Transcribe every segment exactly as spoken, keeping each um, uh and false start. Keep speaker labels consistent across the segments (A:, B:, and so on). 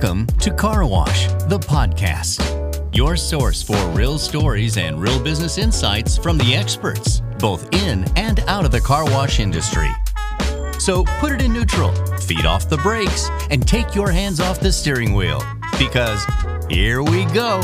A: Welcome to Car Wash, the podcast, your source for real stories and real business insights from the experts, both in and out of the car wash industry. So put it in neutral, feet off the brakes, and take your hands off the steering wheel, because here we go.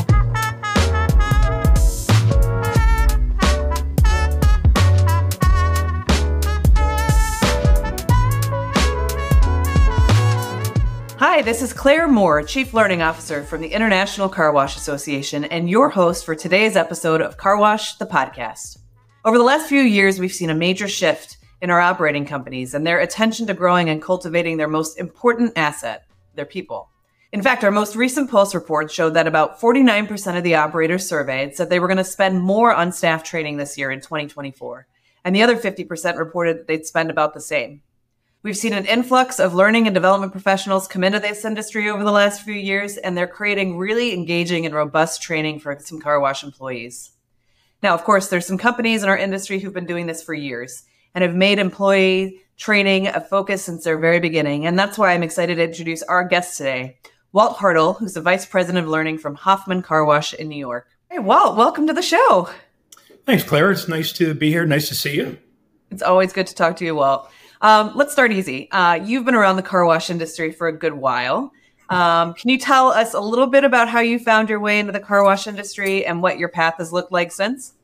B: Hi, this is Claire Moore, Chief Learning Officer from the International Car Wash Association, and your host for today's episode of Car Wash, the podcast. Over the last few years, we've seen a major shift in our operating companies and their attention to growing and cultivating their most important asset, their people. In fact, our most recent Pulse report showed that about forty-nine percent of the operators surveyed said they were going to spend more on staff training this year in twenty twenty-four, and the other fifty percent reported that they'd spend about the same. We've seen an influx of learning and development professionals come into this industry over the last few years, and they're creating really engaging and robust training for some car wash employees. Now, of course, there's some companies in our industry who've been doing this for years and have made employee training a focus since their very beginning. And that's why I'm excited to introduce our guest today, Walt Hartle, who's the Vice President of Learning from Hoffman Car Wash in New York. Hey, Walt, welcome to the show.
C: Thanks, Claire. It's nice to be here. Nice to see you.
B: It's always good to talk to you, Walt. Um, let's start easy. Uh, you've been around the car wash industry for a good while. Um, can you tell us a little bit about how you found your way into the car wash industry and what your path has looked like since?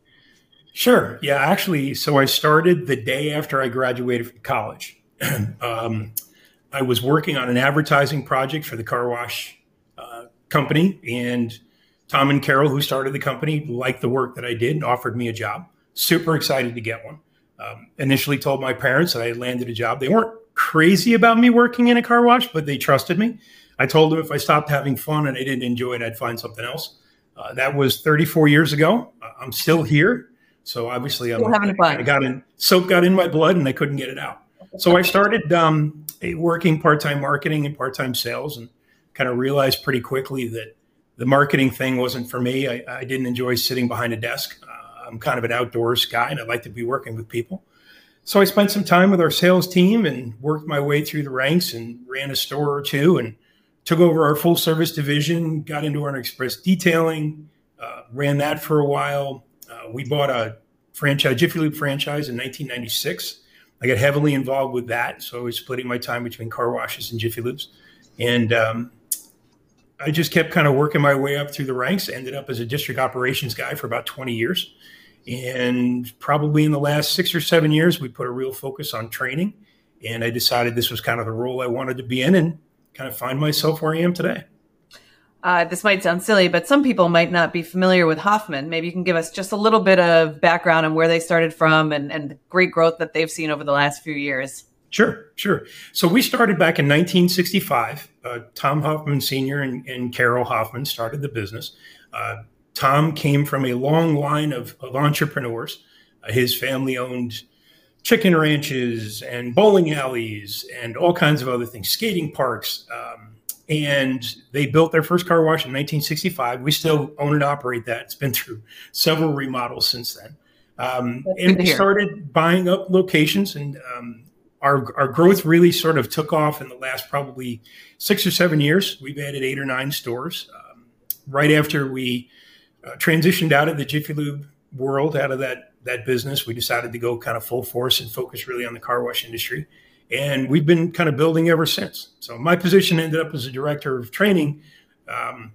C: Sure. Yeah, actually, so I started the day after I graduated from college. um, I was working on an advertising project for the car wash uh, company, and Tom and Carol, who started the company, liked the work that I did and offered me a job. Super excited to get one. Um, initially told my parents that I had landed a job. They weren't crazy about me working in a car wash, but they trusted me. I told them if I stopped having fun and I didn't enjoy it, I'd find something else. Uh, that was thirty-four years ago. Uh, I'm still here. So obviously I'm,
B: having fun.
C: I got in, soap got in my blood and I couldn't get it out. So I started um, working part-time marketing and part-time sales, and kind of realized pretty quickly that the marketing thing wasn't for me. I, I didn't enjoy sitting behind a desk. Uh, I'm kind of an outdoors guy and I like to be working with people. So I spent some time with our sales team and worked my way through the ranks and ran a store or two and took over our full service division, got into our express detailing, uh, ran that for a while. Uh, we bought a franchise, Jiffy Lube franchise in nineteen ninety-six. I got heavily involved with that. So I was splitting my time between car washes and Jiffy Lubes. And um, I just kept kind of working my way up through the ranks, ended up as a district operations guy for about twenty years. And probably in the last six or seven years, we put a real focus on training. And I decided this was kind of the role I wanted to be in and kind of find myself where I am today.
B: Uh, this might sound silly, but some people might not be familiar with Hoffman. Maybe you can give us just a little bit of background on where they started from and, and the great growth that they've seen over the last few years.
C: Sure, sure. So we started back in nineteen sixty-five. Uh, Tom Hoffman Senior and, and Carol Hoffman started the business. Uh, Tom came from a long line of, of entrepreneurs. Uh, his family owned chicken ranches and bowling alleys and all kinds of other things, skating parks. Um, and they built their first car wash in nineteen sixty-five. We still own and operate that. It's been through several remodels since then. Um, and we started buying up locations, and um, our, our growth really sort of took off in the last probably six or seven years. We've added eight or nine stores. Um, right after we Uh, transitioned out of the Jiffy Lube world, out of that that business, we decided to go kind of full force and focus really on the car wash industry. And we've been kind of building ever since. So my position ended up as a director of training. Um,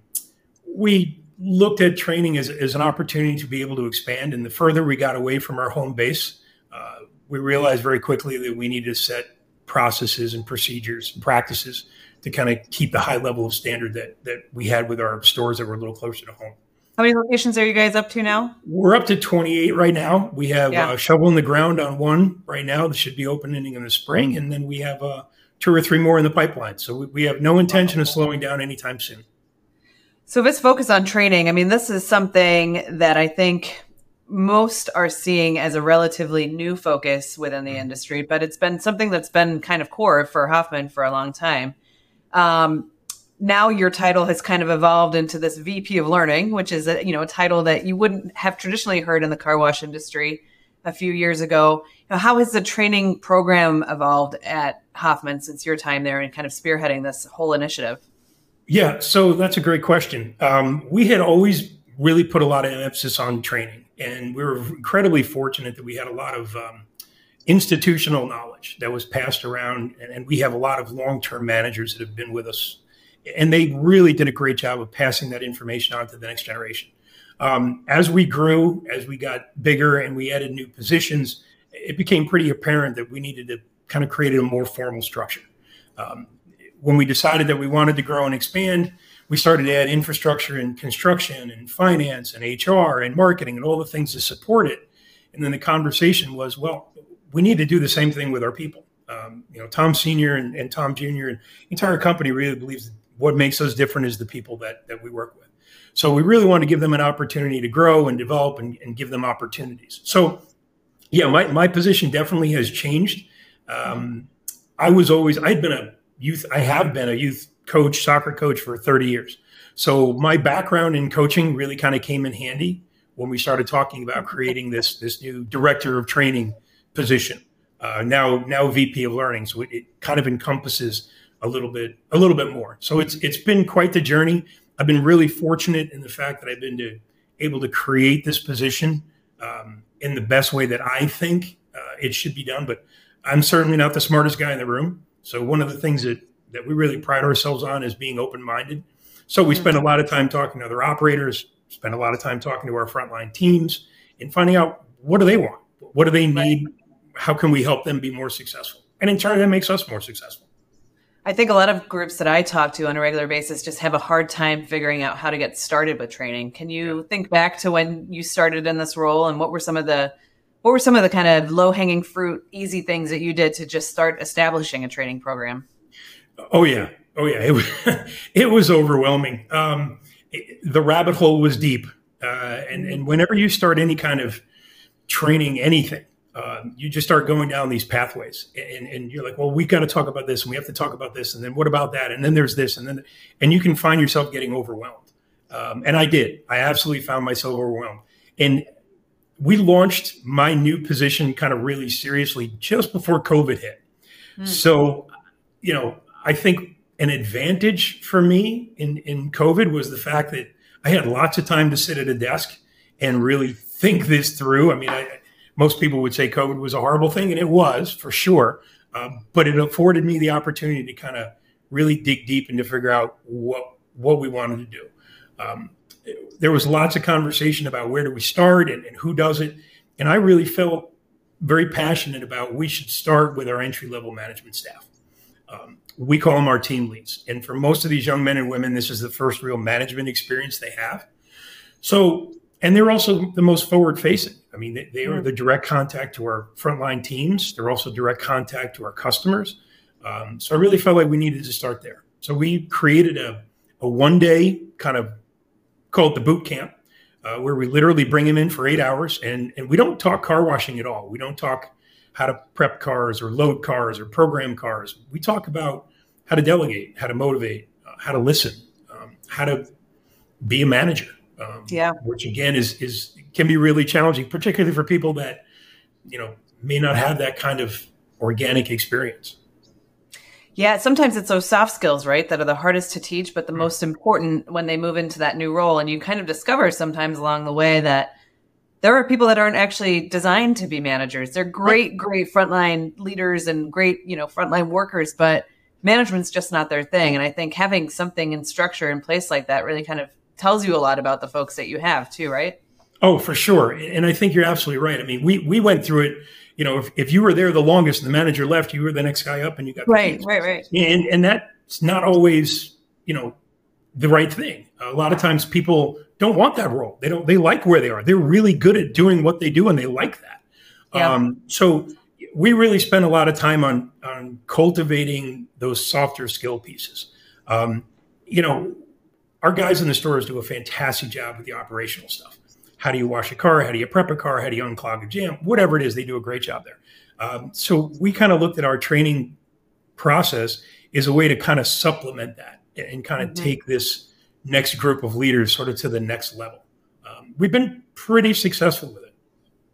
C: we looked at training as, as an opportunity to be able to expand. And the further we got away from our home base, uh, we realized very quickly that we needed to set processes and procedures and practices to kind of keep the high level of standard that that we had with our stores that were a little closer to home.
B: How many locations are you guys up to now?
C: We're up to twenty-eight right now. We have
B: yeah.
C: a shovel in the ground on one right now that should be opening in the spring. And then we have uh, two or three more in the pipeline. So we, we have no intention of slowing down anytime soon.
B: So this focus on training, I mean, this is something that I think most are seeing as a relatively new focus within the industry, but it's been something that's been kind of core for Hoffman for a long time. Um, Now your title has kind of evolved into this V P of Learning, which is a, you know, a title that you wouldn't have traditionally heard in the car wash industry a few years ago. You know, how has the training program evolved at Hoffman since your time there and kind of spearheading this whole initiative?
C: Yeah, so that's a great question. Um, we had always really put a lot of emphasis on training, and we were incredibly fortunate that we had a lot of um, institutional knowledge that was passed around, and, and we have a lot of long-term managers that have been with us, and they really did a great job of passing that information on to the next generation. Um, as we grew, as we got bigger and we added new positions, it became pretty apparent that we needed to kind of create a more formal structure. Um, when we decided that we wanted to grow and expand, we started to add infrastructure and construction and finance and H R and marketing and all the things to support it. And then the conversation was, well, we need to do the same thing with our people. Um, you know, Tom Senior and, and Tom Junior and the entire company really believes what makes us different is the people that, that we work with. So we really want to give them an opportunity to grow and develop and, and give them opportunities. So yeah, my, my position definitely has changed. Um, I was always, I'd been a youth, I have been a youth coach, soccer coach for thirty years. So my background in coaching really kind of came in handy when we started talking about creating this, this new director of training position. Uh, now, now V P of learning. So it, it kind of encompasses a little bit, a little bit more. So it's, it's been quite the journey. I've been really fortunate in the fact that I've been to, able to create this position um, in the best way that I think uh, it should be done. But I'm certainly not the smartest guy in the room. So one of the things that, that we really pride ourselves on is being open-minded. So we spend a lot of time talking to other operators, spend a lot of time talking to our frontline teams and finding out what do they want? What do they need? How can we help them be more successful? And in turn, that makes us more successful.
B: I think a lot of groups that I talk to on a regular basis just have a hard time figuring out how to get started with training. Can you yeah. think back to when you started in this role, and what were some of the what were some of the kind of low-hanging fruit, easy things that you did to just start establishing a training program?
C: Oh yeah, oh yeah, it was, it was overwhelming. Um, it, the rabbit hole was deep, uh, and and whenever you start any kind of training, anything. Um, you just start going down these pathways and, and you're like, well, we got to talk about this and we have to talk about this. And then what about that? And then there's this and then, and you can find yourself getting overwhelmed. Um, and I did, I absolutely found myself overwhelmed. And we launched my new position kind of really seriously just before COVID hit. Mm. So, you know, I think an advantage for me in, in COVID was the fact that I had lots of time to sit at a desk and really think this through. I mean, I, Most people would say COVID was a horrible thing, and it was for sure. Um, but it afforded me the opportunity to kind of really dig deep and to figure out what what we wanted to do. Um, there was lots of conversation about where do we start and, and who does it. And I really felt very passionate about we should start with our entry-level management staff. Um, we call them our team leads. And for most of these young men and women, this is the first real management experience they have. So And they're also the most forward-facing. I mean, they, they are the direct contact to our frontline teams. They're also direct contact to our customers. Um, so I really felt like we needed to start there. So we created a, a one-day kind of, call it the boot camp, uh, where we literally bring them in for eight hours. And, and we don't talk car washing at all. We don't talk how to prep cars or load cars or program cars. We talk about how to delegate, how to motivate, uh, how to listen, um, how to be a manager. Um, yeah, which again is is can be really challenging, particularly for people that, you know, may not have that kind of organic experience.
B: Yeah, sometimes it's those soft skills, right, that are the hardest to teach, but the most important when they move into that new role. And you kind of discover sometimes along the way that there are people that aren't actually designed to be managers. They're great, great frontline leaders and great, you know, frontline workers, but management's just not their thing. And I think having something in structure in place like that really kind of tells you a lot about the folks that you have too, right?
C: Oh, for sure. And I think you're absolutely right. I mean, we we went through it, you know, if, if you were there the longest and the manager left, you were the next guy up and you got
B: right, right, right.
C: And and that's not always, you know, the right thing. A lot of times people don't want that role. They don't, they like where they are. They're really good at doing what they do and they like that. Yeah. Um, so we really spend a lot of time on, on cultivating those softer skill pieces. Um, you know, our guys in the stores do a fantastic job with the operational stuff. How do you wash a car? How do you prep a car? How do you unclog a jam? Whatever it is, they do a great job there. Um, so we kind of looked at our training process as a way to kind of supplement that and kind of mm-hmm. take this next group of leaders sort of to the next level. Um, we've been pretty successful with it.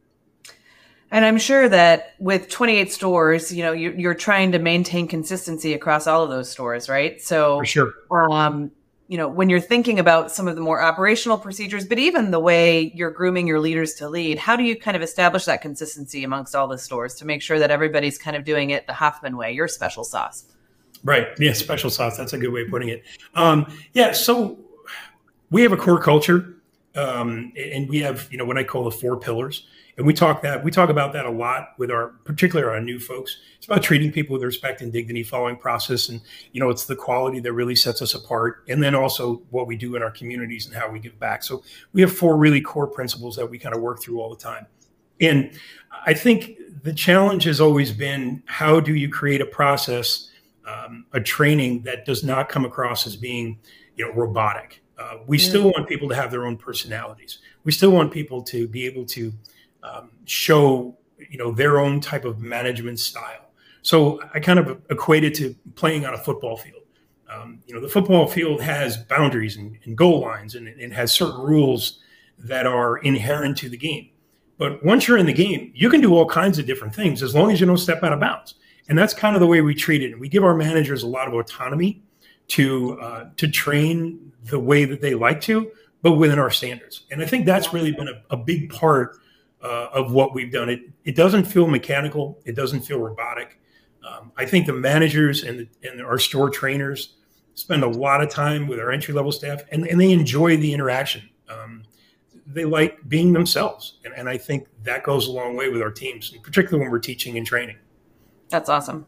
B: And I'm sure that with twenty-eight stores, you know, you're, you're trying to maintain consistency across all of those stores, right? So
C: for sure.
B: Um, you know, when you're thinking about some of the more operational procedures, but even the way you're grooming your leaders to lead, how do you kind of establish that consistency amongst all the stores to make sure that everybody's kind of doing it the Hoffman way, your special sauce?
C: Right. Yeah. Special sauce. That's a good way of putting it. Um, yeah. So we have a core culture, um, and we have, you know, what I call the four pillars. And we talk that we talk about that a lot with our, particularly our new folks. It's about treating people with respect and dignity, following process, and you know, it's the quality that really sets us apart. And then also what we do in our communities and how we give back. So we have four really core principles that we kind of work through all the time. And I think the challenge has always been, how do you create a process, um, a training that does not come across as being, you know, robotic. Uh, we mm-hmm. still want people to have their own personalities. We still want people to be able to Um, show, you know, their own type of management style. So I kind of equate it to playing on a football field. Um, you know, the football field has boundaries and, and goal lines, and it has certain rules that are inherent to the game. But once you're in the game, you can do all kinds of different things as long as you don't step out of bounds. And that's kind of the way we treat it. And we give our managers a lot of autonomy to uh, to train the way that they like to, but within our standards. And I think that's really been a, a big part Uh, of what we've done. It it doesn't feel mechanical. It doesn't feel robotic. Um, I think the managers and, the, and our store trainers spend a lot of time with our entry level staff, and, and they enjoy the interaction. Um, they like being themselves, and, and I think that goes a long way with our teams, and particularly when we're teaching and training.
B: That's awesome.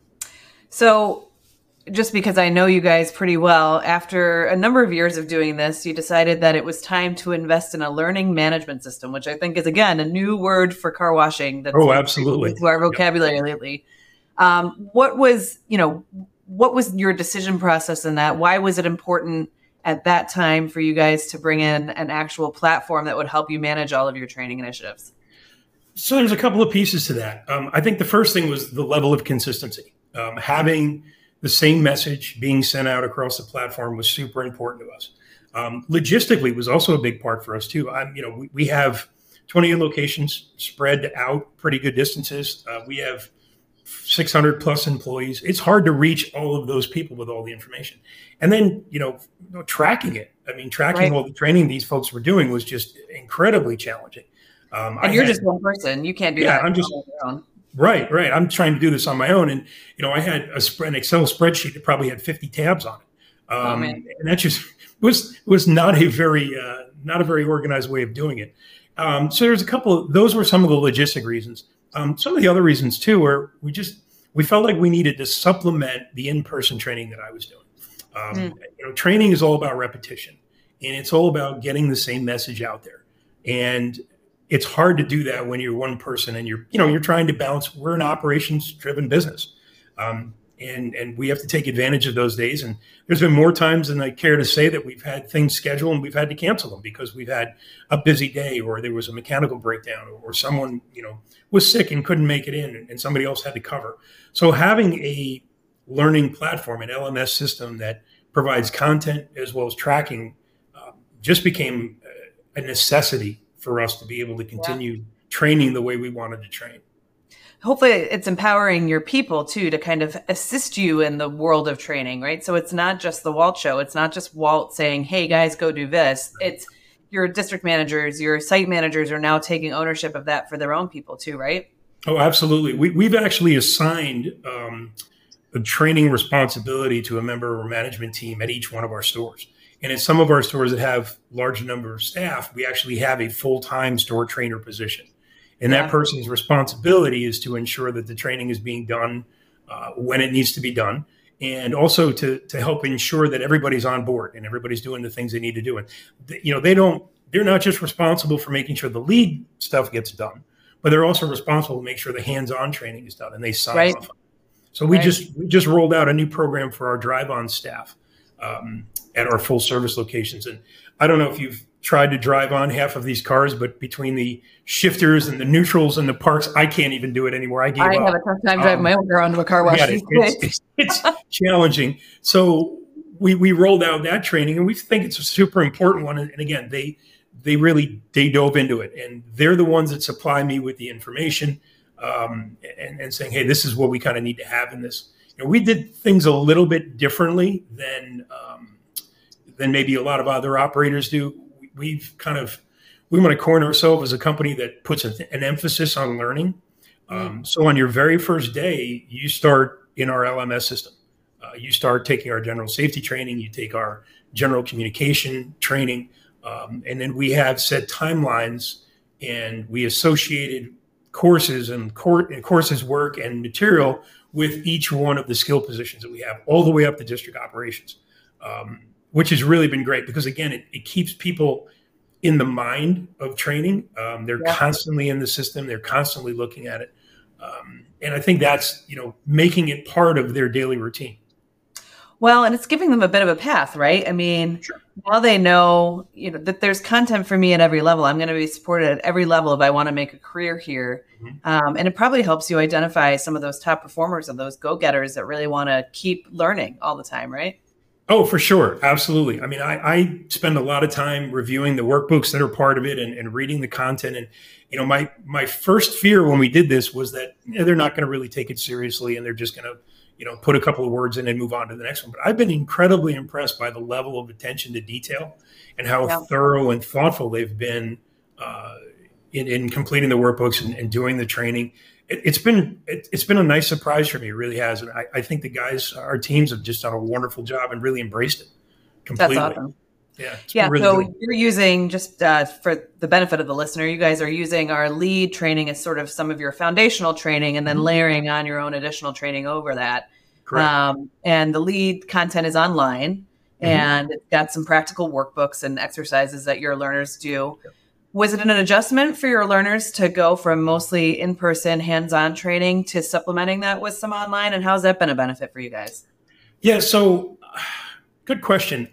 B: So, just because I know you guys pretty well, after a number of years of doing this, you decided that it was time to invest in a learning management system, which I think is, again, a new word for car washing. That's
C: oh, absolutely.
B: To our vocabulary yep. lately. Um, what was, you know, what was your decision process in that? Why was it important at that time for you guys to bring in an actual platform that would help you manage all of your training initiatives?
C: So there's a couple of pieces to that. Um, I think the first thing was the level of consistency. Um, having the same message being sent out across the platform was super important to us. Um, logistically was also a big part for us too. I'm, you know, we, we have twenty locations spread out pretty good distances. Uh, we have six hundred plus employees. It's hard to reach all of those people with all the information. And then, you know, tracking it. I mean, tracking
B: right.
C: all the training these folks were doing was just incredibly challenging. Um,
B: and
C: I
B: you're
C: had,
B: just one person. You can't do
C: yeah,
B: that.
C: I'm just on your own. Right, right. I'm trying to do this on my own. And, you know, I had a spread, an Excel spreadsheet that probably had fifty tabs on it. Um,
B: oh, man.
C: And that just was was not a very uh, not a very organized way of doing it. Um, so there's a couple of, those were some of the logistic reasons. Um, some of the other reasons, too, were we just, we felt like we needed to supplement the in-person training that I was doing. Um, mm. You know, training is all about repetition, and it's all about getting the same message out there. And it's hard to do that when you're one person and you're, you know, you're trying to balance. We're an operations driven business. Um, and, and we have to take advantage of those days. And there's been more times than I care to say that we've had things scheduled and we've had to cancel them because we've had a busy day, or there was a mechanical breakdown, or, or someone, you know, was sick and couldn't make it in, and somebody else had to cover. So having a learning platform, an L M S system that provides content as well as tracking, uh, just became a necessity for us to be able to continue yeah. training the way we wanted to train.
B: Hopefully it's empowering your people too, to kind of assist you in the world of training, right? So it's not just the Walt show. It's not just Walt saying, hey guys, go do this. It's your district managers, your site managers are now taking ownership of that for their own people too, right?
C: Oh, absolutely. We, we've actually assigned um, a training responsibility to a member of our management team at each one of our stores. And in some of our stores that have large number of staff, we actually have a full-time store trainer position. And yeah. that person's responsibility is to ensure that the training is being done uh, when it needs to be done, and also to to help ensure that everybody's on board and everybody's doing the things they need to do. And th- you know, they don't they're not just responsible for making sure the lead stuff gets done, but they're also responsible to make sure the hands-on training is done and they sign
B: right.
C: off. So we
B: right.
C: just we just rolled out a new program for our drive-on staff um, at our full-service locations. And I don't know if you've tried to drive on half of these cars, but between the shifters and the neutrals and the parks, I can't even do it anymore. I gave
B: I
C: up.
B: have a tough time driving um, my own car onto a car wash.
C: Yeah, it, it's, it's, it's challenging. So we we rolled out that training, and we think it's a super important one. And, and again, they they really they dove into it, and they're the ones that supply me with the information um, and, and saying, hey, this is what we kind of need to have in this. You know, we did things a little bit differently than um, than maybe a lot of other operators do. We've kind of, we want to coin ourselves as a company that puts a, an emphasis on learning. Um, so on your very first day, you start in our L M S system. Uh, you start taking our general safety training, you take our general communication training, um, and then we have set timelines, and we associated courses and, cor- and courses work and material with each one of the skill positions that we have, all the way up to district operations, um, which has really been great because, again, it, it keeps people in the mind of training. Um, they're yeah. constantly in the system. They're constantly looking at it. Um, and I think that's, you know, making it part of their daily routine.
B: Well, and it's giving them a bit of a path, right? I mean, sure. Now they know, you know, that there's content for me at every level. I'm going to be supported at every level if I want to make a career here. Mm-hmm. Um, and it probably helps you identify some of those top performers and those go-getters that really want to keep learning all the time, right?
C: Oh, for sure. Absolutely. I mean, I, I spend a lot of time reviewing the workbooks that are part of it and, and reading the content. And, you know, my, my first fear when we did this was that, you know, they're not going to really take it seriously and they're just going to, you know, put a couple of words in and move on to the next one. But I've been incredibly impressed by the level of attention to detail and how yeah. thorough and thoughtful they've been uh, in, in completing the workbooks and, and doing the training. It, it's been it, it's been a nice surprise for me. It really has. And I, I think the guys, our teams have just done a wonderful job and really embraced it completely.
B: That's awesome.
C: Yeah.
B: Yeah.
C: Really
B: so
C: good.
B: You're using, just uh, for the benefit of the listener, you guys are using our lead training as sort of some of your foundational training and then mm-hmm. layering on your own additional training over that. Correct. Um, and the lead content is online mm-hmm. and it's got some practical workbooks and exercises that your learners do. Yep. Was it an adjustment for your learners to go from mostly in-person hands-on training to supplementing that with some online? And how's that been a benefit for you guys?
C: Yeah. So good question.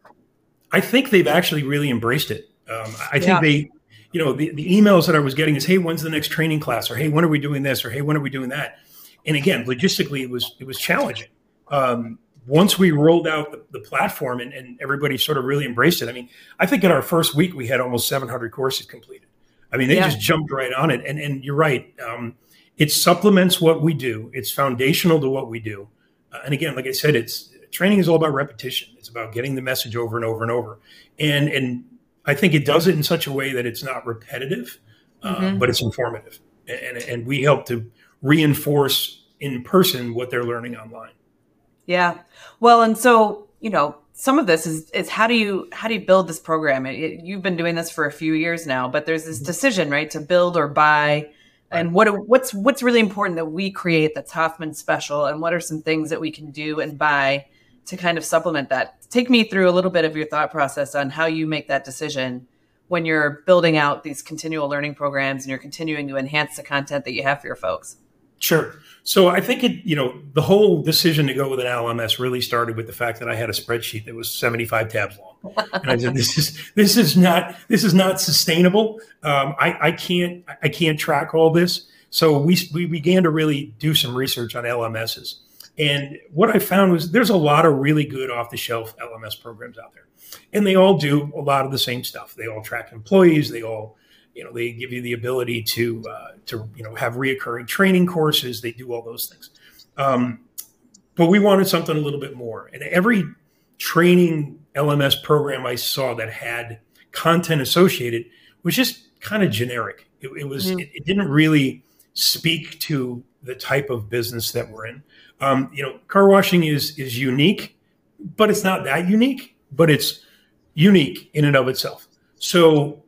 C: I think they've actually really embraced it. Um, I think yeah. they, you know, the, the emails that I was getting is, hey, when's the next training class? Or, hey, when are we doing this? Or, hey, when are we doing that? And again, logistically, it was, it was challenging. Um, once we rolled out the, the platform and, and everybody sort of really embraced it. I mean, I think in our first week, we had almost seven hundred courses completed. I mean, they yeah. just jumped right on it. And, and you're right. Um, it supplements what we do. It's foundational to what we do. Uh, and again, like I said, it's, training is all about repetition. It's about getting the message over and over and over. And and I think it does it in such a way that it's not repetitive, mm-hmm. uh, but it's informative. And, and we help to reinforce in person what they're learning online.
B: Yeah. Well, and so, you know, some of this is, is how do you, how do you build this program? It, you've been doing this for a few years now, but there's this decision, right, to build or buy. And what what's what's really important that we create that's Hoffman special, and what are some things that we can do and buy to kind of supplement that? Take me through a little bit of your thought process on how you make that decision when you're building out these continual learning programs and you're continuing to enhance the content that you have for your folks.
C: Sure. So I think it, you know, the whole decision to go with an L M S really started with the fact that I had a spreadsheet that was seventy-five tabs long. And I said, this is, this is not, this is not sustainable. Um, I, I can't, I can't track all this. So we, we began to really do some research on L M Ss. And what I found was there's a lot of really good off the shelf L M S programs out there, and they all do a lot of the same stuff. They all track employees. They all, you know, they give you the ability to, uh, to, you know, have reoccurring training courses. They do all those things. Um, but we wanted something a little bit more. And every training L M S program I saw that had content associated was just kind of generic. It, it was, mm-hmm. it, it didn't really speak to the type of business that we're in. Um, you know, car washing is, is unique, but it's not that unique, but it's unique in and of itself. So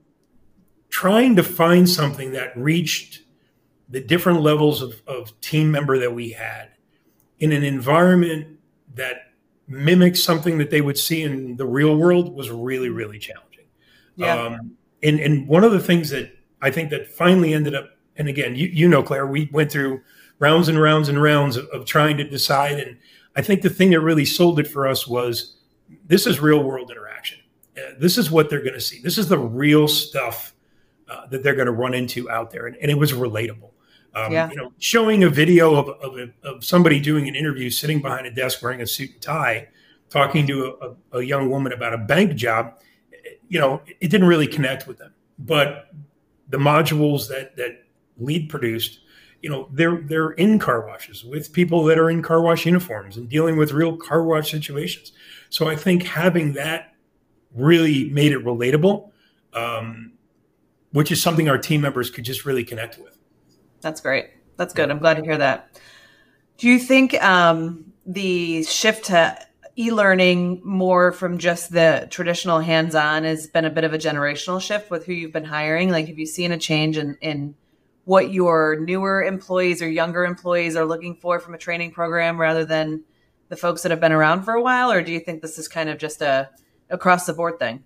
C: trying to find something that reached the different levels of, of team member that we had in an environment that mimics something that they would see in the real world was really, really challenging.
B: Yeah.
C: Um, and, and one of the things that I think that finally ended up, and again, you, you know, Claire, we went through rounds and rounds and rounds of, of trying to decide. And I think the thing that really sold it for us was this is real world interaction. Uh, this is what they're going to see. This is the real stuff uh, that they're going to run into out there. And, and it was relatable. Um, yeah. You know, showing a video of, of, a, of somebody doing an interview, sitting behind a desk wearing a suit and tie, talking to a, a young woman about a bank job, you know, it didn't really connect with them. But the modules that, that Lead produced, you know, they're they're in car washes with people that are in car wash uniforms and dealing with real car wash situations. So I think having that really made it relatable, um, which is something our team members could just really connect with.
B: That's great. That's good. I'm glad to hear that. Do you think um, the shift to e-learning more from just the traditional hands-on has been a bit of a generational shift with who you've been hiring? Like, have you seen a change in, in what your newer employees or younger employees are looking for from a training program rather than the folks that have been around for a while? Or do you think this is kind of just a across the board thing?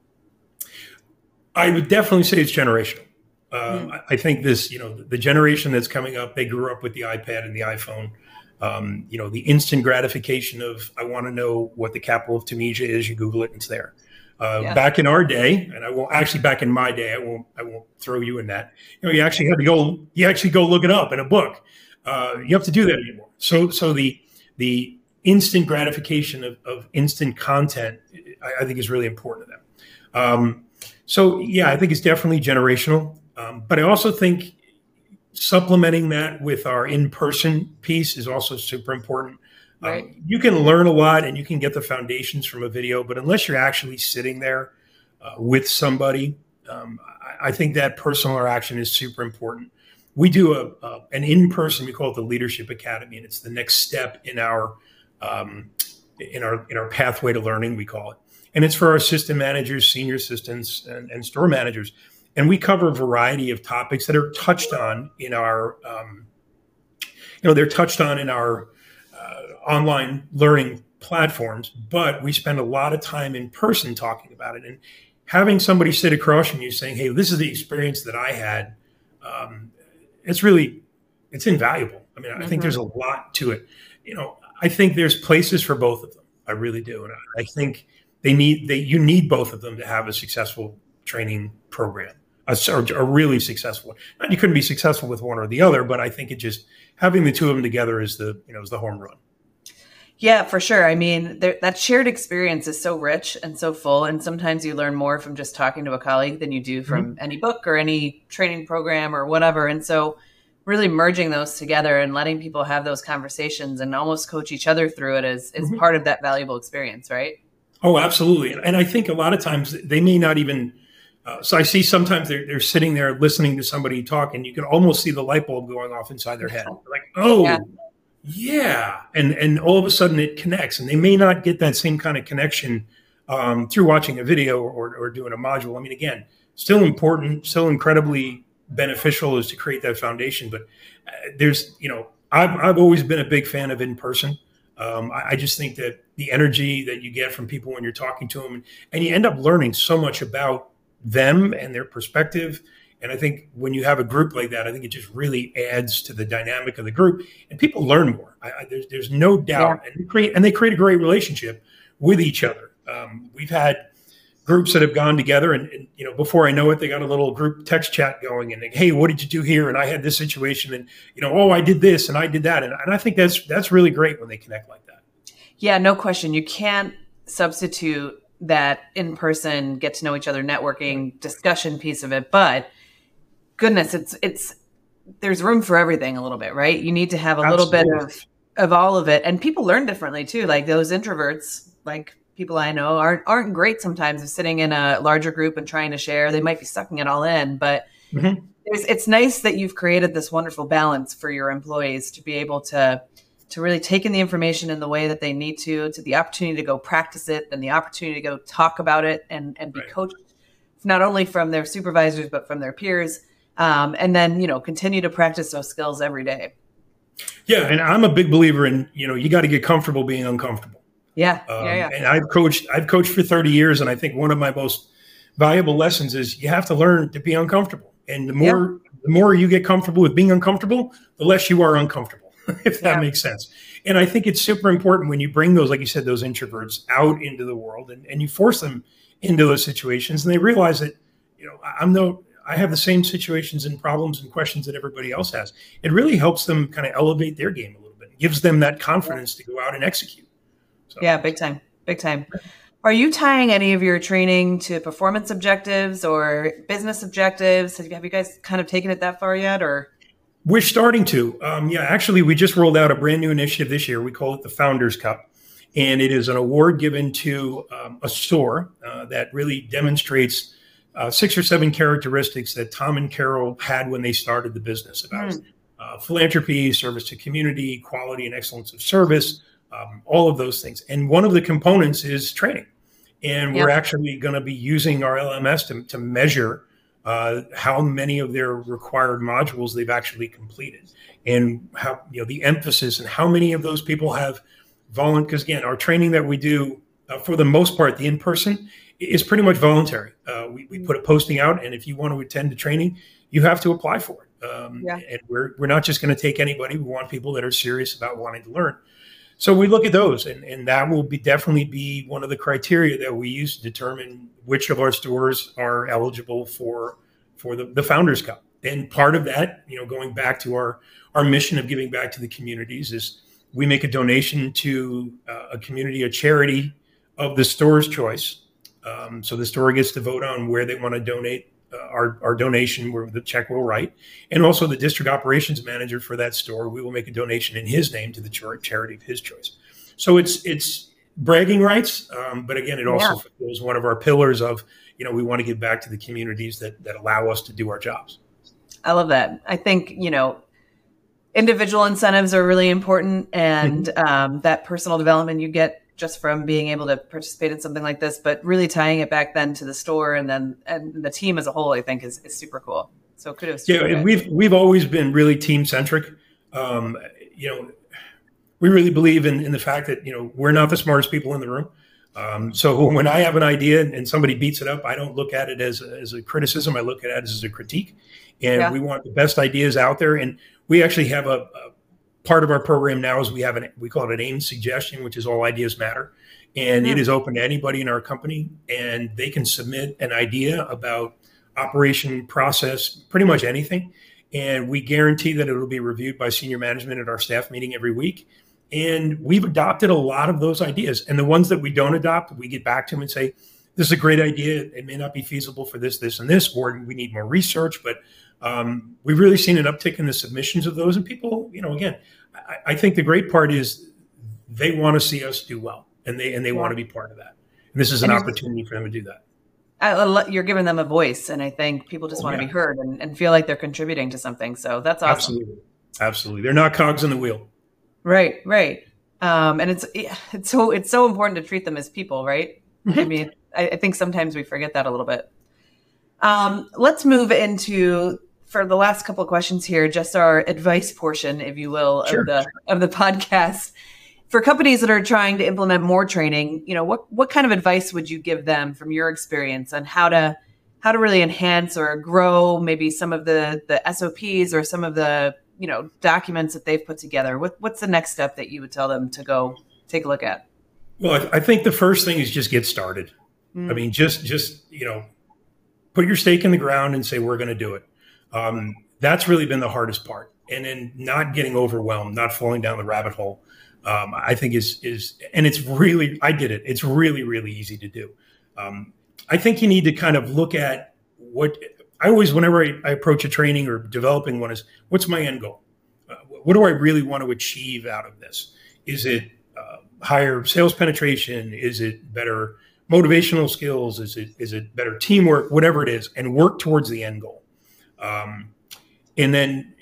C: I would definitely say it's generational. Um,
B: Mm.
C: I think this, you know, the generation that's coming up, they grew up with the iPad and the iPhone. Um, you know, the instant gratification of, I want to know what the capital of Tunisia is. You Google it and it's there. Uh,
B: Yeah.
C: Back in our day, and I won't actually back in my day, I won't, I won't throw you in that. You know, you actually had to go, you actually go look it up in a book. Uh, you have to do that anymore. So, so the, the instant gratification of, of instant content, I, I think is really important to them. Um, so yeah, I think it's definitely generational. Um, but I also think supplementing that with our in-person piece is also super important.
B: Right.
C: Um, you can learn a lot and you can get the foundations from a video, but unless you're actually sitting there uh, with somebody, um, I, I think that personal interaction is super important. We do a, a an in-person, we call it the Leadership Academy, and it's the next step in our um, in our in our pathway to learning, we call it. And it's for our assistant managers, senior assistants, and, and store managers. And we cover a variety of topics that are touched on in our, um, you know, they're touched on in our uh, online learning platforms, but we spend a lot of time in person talking about it. And having somebody sit across from you saying, hey, this is the experience that I had, um, it's really, it's invaluable. I mean, I mm-hmm. think there's a lot to it. You know, I think there's places for both of them. I really do. And I, I think they need, they, you need both of them to have a successful training program. A, a really successful. And you couldn't be successful with one or the other, but I think it just having the two of them together is the you know is the home run.
B: Yeah, for sure. I mean, there, that shared experience is so rich and so full, and sometimes you learn more from just talking to a colleague than you do from mm-hmm. any book or any training program or whatever. And so, really merging those together and letting people have those conversations and almost coach each other through it is is mm-hmm. part of that valuable experience, right?
C: Oh, absolutely. And I think a lot of times they may not even. Uh, so I see sometimes they're, they're sitting there listening to somebody talk and you can almost see the light bulb going off inside their head. They're like, oh, yeah. yeah. And and all of a sudden it connects. And they may not get that same kind of connection um, through watching a video or, or doing a module. I mean, again, still important, still incredibly beneficial is to create that foundation. But uh, there's, you know, I've, I've always been a big fan of in-person. Um, I, I just think that the energy that you get from people when you're talking to them, and, and you end up learning so much about them and their perspective. And I think when you have a group like that, I think it just really adds to the dynamic of the group and people learn more. I, I, there's, there's no doubt. Yeah. And they create, and they create a great relationship with each other. Um, we've had groups that have gone together and, and, you know, before I know it, they got a little group text chat going and they, hey, what did you do here? And I had this situation and, you know, oh, I did this and I did that. And, and I think that's, that's really great when they connect like that.
B: Yeah, no question. You can't substitute that in-person get to know each other networking discussion piece of it, but goodness, it's it's there's room for everything a little bit, right? You need to have a Absolutely. little bit of of all of it, and people learn differently too. Like those introverts, like people I know, aren't aren't great sometimes of sitting in a larger group and trying to share. They might be sucking it all in, but mm-hmm. it's, it's nice that you've created this wonderful balance for your employees to be able to. to really take in the information in the way that they need to, to the opportunity to go practice it and the opportunity to go talk about it and, and be right. coached, not only from their supervisors, but from their peers. Um, and then, you know, continue to practice those skills every day.
C: Yeah. And I'm a big believer in, you know, you got to get comfortable being uncomfortable.
B: Yeah.
C: Um,
B: yeah, yeah.
C: And I've coached, I've coached for thirty years. And I think one of my most valuable lessons is you have to learn to be uncomfortable. And the more, yeah. the more you get comfortable with being uncomfortable, the less you are uncomfortable. If that yeah. makes sense. And I think it's super important when you bring those, like you said, those introverts out into the world and, and you force them into those situations and they realize that, you know, I'm no, I have the same situations and problems and questions that everybody else has. It really helps them kind of elevate their game a little bit. It gives them that confidence yeah. to go out and execute. So.
B: Yeah, big time, big time. Are you tying any of your training to performance objectives or business objectives? Have you guys kind of taken it that far yet, or?
C: We're starting to. Um, yeah, actually, we just rolled out a brand new initiative this year. We call it the Founders Cup. And it is an award given to um, a store uh, uh, that really demonstrates uh, six or seven characteristics that Tom and Carol had when they started the business about mm. uh, philanthropy, service to community, quality and excellence of service, um, all of those things. And one of the components is training. And we're yep. actually going to be using our L M S to, to measure uh, how many of their required modules they've actually completed, and how, you know, the emphasis and how many of those people have volunteered. Because again, our training that we do, uh, for the most part, the in-person is pretty much voluntary. Uh, we, we put a posting out, and if you want to attend the training, you have to apply for it. Um, yeah. And we're we're not just going to take anybody. We want people that are serious about wanting to learn. So we look at those, and, and that will be definitely be one of the criteria that we use to determine which of our stores are eligible for for the, the Founders Cup. And part of that, you know, going back to our, our mission of giving back to the communities, is we make a donation to uh, a community, a charity of the store's choice. Um, so the store gets to vote on where they want to donate uh, our, our donation, where the check will write. And also the district operations manager for that store, we will make a donation in his name to the char- charity of his choice. So it's it's bragging rights, um, but again, it also yeah. fulfills one of our pillars of, you know, we want to give back to the communities that that allow us to do our jobs. I
B: love that. I think, you know, individual incentives are really important, and mm-hmm. um, that personal development you get just from being able to participate in something like this, but really tying it back then to the store and then and the team as a whole, I think is, is super cool. So kudos to
C: you.
B: Yeah,
C: and we've we've always been really team centric. Um, you know, we really believe in, in the fact that, you know, we're not the smartest people in the room. Um, so when I have an idea and somebody beats it up, I don't look at it as a, as a criticism. I look at it as a critique. And yeah. we want the best ideas out there. And we actually have a, a part of our program now is we have an, we call it an AIM suggestion, which is all ideas matter. And yeah. it is open to anybody in our company, and they can submit an idea about operation, process, pretty much anything. And we guarantee that it will be reviewed by senior management at our staff meeting every week. And we've adopted a lot of those ideas. And the ones that we don't adopt, we get back to them and say, this is a great idea. It may not be feasible for this, this, and this, or we need more research. But um, we've really seen an uptick in the submissions of those. And people, you know, again, I, I think the great part is they want to see us do well, and they and they yeah. want to be part of that. And this is an and opportunity for them to do that.
B: I, you're giving them a voice, and I think people just oh, want yeah. to be heard and, and feel like they're contributing to something. So that's awesome.
C: Absolutely. Absolutely. They're not cogs in the wheel.
B: Right, right. Um, and it's it's so it's so important to treat them as people, right? I mean, I, I think sometimes we forget that a little bit. Um, let's move into, for the last couple of questions here, just our advice portion, if you will, sure. of the of the podcast. For companies that are trying to implement more training, you know, what what kind of advice would you give them from your experience on how to how to really enhance or grow maybe some of the the S O Ps or some of the, you know, documents that they've put together? What what's the next step that you would tell them to go take a look at?
C: Well, I, I think the first thing is just get started. Mm. I mean, just just you know, put your stake in the ground and say, we're going to do it. Um, that's really been the hardest part. And then not getting overwhelmed, not falling down the rabbit hole. Um, I think is, is, and it's really, I did it. It's really, really easy to do. Um, I think you need to kind of look at what I always, whenever I, I approach a training or developing one, is what's my end goal? Uh, what do I really want to achieve out of this? Is it uh, higher sales penetration? Is it better motivational skills? Is it, is it better teamwork? Whatever it is, and work towards the end goal. Um, and then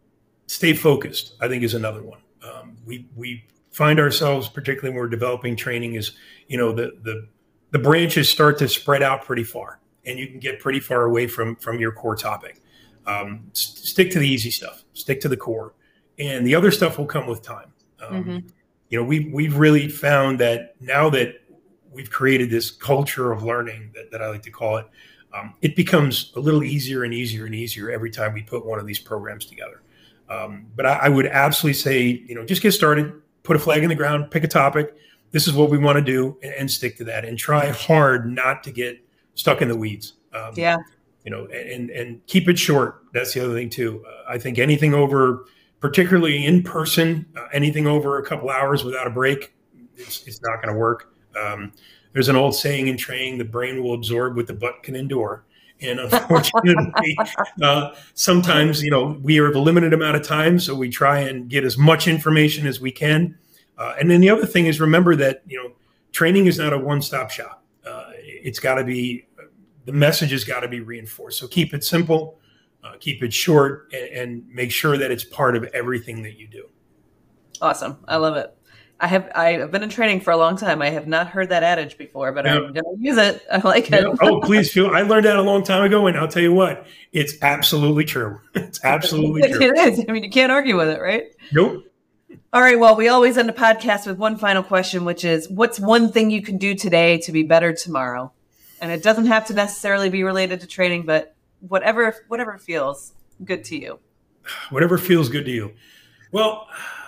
C: stay focused, I think, is another one. Um, we, we find ourselves, particularly when we're developing training, is, you know, the, the, the branches start to spread out pretty far, and you can get pretty far away from, from your core topic. Um, st- stick to the easy stuff, stick to the core, and the other stuff will come with time. Um, mm-hmm. You know, we, we've really found that now that we've created this culture of learning that, that I like to call it, um, it becomes a little easier and easier and easier every time we put one of these programs together. Um, but I, I would absolutely say, you know, just get started, put a flag in the ground, pick a topic. This is what we want to do, and, and stick to that, and try hard not to get stuck in the weeds. Um,
B: yeah.
C: You know, and, and keep it short. That's the other thing too. Uh, I think anything over, particularly in person, uh, anything over a couple hours without a break, it's, it's not going to work. Um, there's an old saying in training: the brain will absorb what the butt can endure. And unfortunately, uh, sometimes, you know, we are the limited amount of time, so we try and get as much information as we can. Uh, and then the other thing is, remember that, you know, training is not a one-stop shop. Uh, it's got to be, the message has got to be reinforced. So keep it simple, uh, keep it short, and, and make sure that it's part of everything that you do.
B: Awesome. I love it. I have I have been in training for a long time. I have not heard that adage before, but yeah. I'm going to use it. I like it.
C: Yeah. Oh, please feel. I learned that a long time ago, and I'll tell you what, it's absolutely true. It's absolutely true.
B: It is. I mean, you can't argue with it, right?
C: Nope.
B: All right. Well, we always end a podcast with one final question, which is, what's one thing you can do today to be better tomorrow? And it doesn't have to necessarily be related to training, but whatever whatever feels good to you.
C: Whatever feels good to you. Well,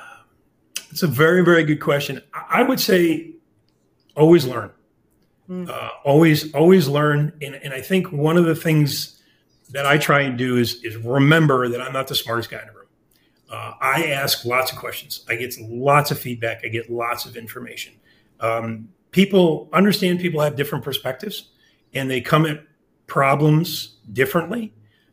C: it's a very, very good question. I would say always learn. Mm. Uh, always, always learn. And, and I think one of the things that I try and do is, is remember that I'm not the smartest guy in the room. Uh, I ask lots of questions. I get lots of feedback. I get lots of information. Um, people understand people have different perspectives and they come at problems differently.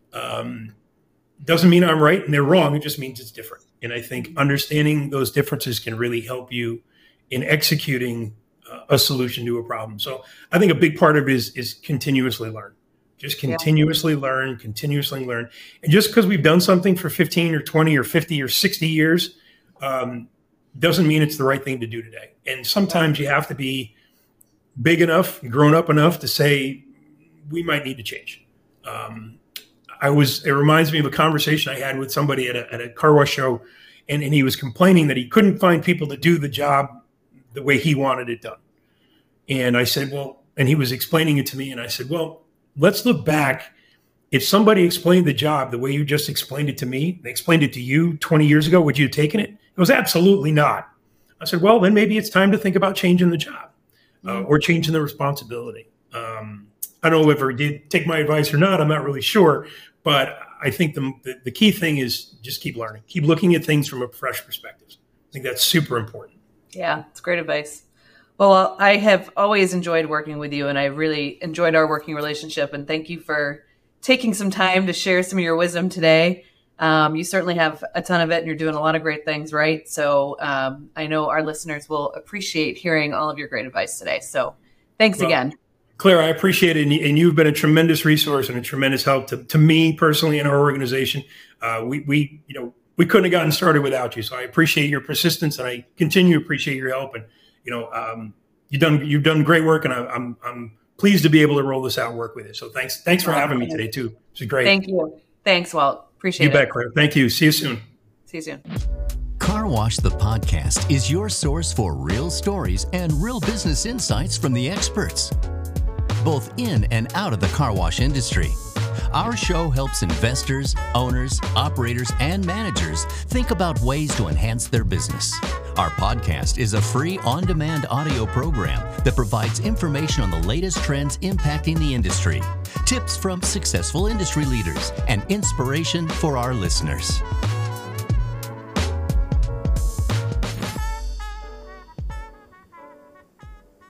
C: Um, doesn't mean I'm right and they're wrong. It just means it's different. And I think understanding those differences can really help you in executing uh, a solution to a problem. So I think a big part of it is, is continuously learn. Just continuously yeah. learn, continuously learn. And just because we've done something for fifteen or twenty or fifty or sixty years um, doesn't mean it's the right thing to do today. And sometimes you have to be big enough, grown up enough to say, we might need to change. Um, I was, it reminds me of a conversation I had with somebody at a, at a car wash show, and, and he was complaining that he couldn't find people to do the job the way he wanted it done. And I said, well, and he was explaining it to me. And I said, well, let's look back. If somebody explained the job the way you just explained it to me, they explained it to you twenty years ago, would you have taken it? It was absolutely not. I said, well, then maybe it's time to think about changing the job uh, or changing the responsibility. Um, I don't know if he did take my advice or not. I'm not really sure. But I think the, the the key thing is just keep learning, keep looking at things from a fresh perspective. I think that's super important.
B: Yeah, it's great advice. Well, I have always enjoyed working with you, and I really enjoyed our working relationship. And thank you for taking some time to share some of your wisdom today. Um, you certainly have a ton of it, and you're doing a lot of great things, right? So um, I know our listeners will appreciate hearing all of your great advice today. So thanks well, again.
C: Claire, I appreciate it. And you've been a tremendous resource and a tremendous help to, to me personally and our organization. Uh, we, we, you know, we couldn't have gotten started without you. So I appreciate your persistence, and I continue to appreciate your help. And, you know, um, you've done, you've done great work, and I, I'm, I'm pleased to be able to roll this out and work with you. So thanks. Thanks for having me today too. It's great.
B: Thank you. Thanks, Walt. Appreciate
C: it. You
B: bet,
C: Claire. Thank you. See you soon.
B: See you soon.
A: Car Wash the Podcast is your source for real stories and real business insights from the experts, both in and out of the car wash industry. Our show helps investors, owners, operators, and managers think about ways to enhance their business. Our podcast is a free on-demand audio program that provides information on the latest trends impacting the industry, tips from successful industry leaders, and inspiration for our listeners.